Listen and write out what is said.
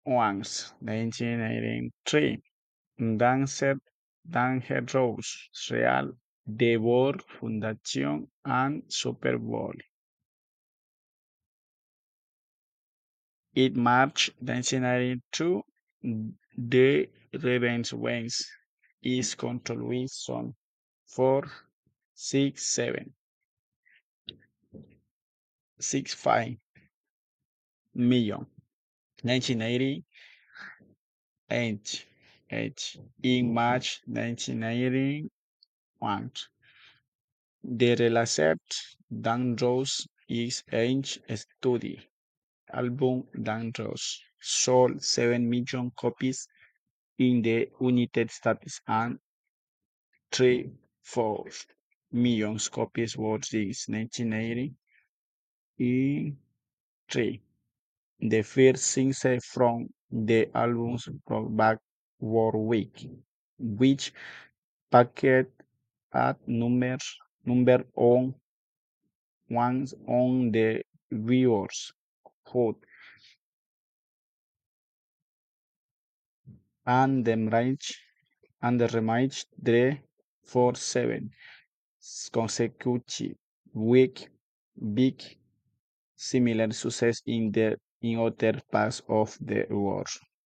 once, 1983. Danger Rose, Real Devor Fundación, and Super Bowl. In March 1992, the Ravens is control Wilson 4.65 million. 1988. In March 1991, the released Dan Rose is Age Study album Dan Rose sold 7 million copies in the United States and 3.4 million copies worldwide. 1983. The first single from the album's Rock Back War Week, which peaked at number 1 on the Billboard's Hot and the remaining three for 7 consecutive weeks. Big similar success in other parts of the world.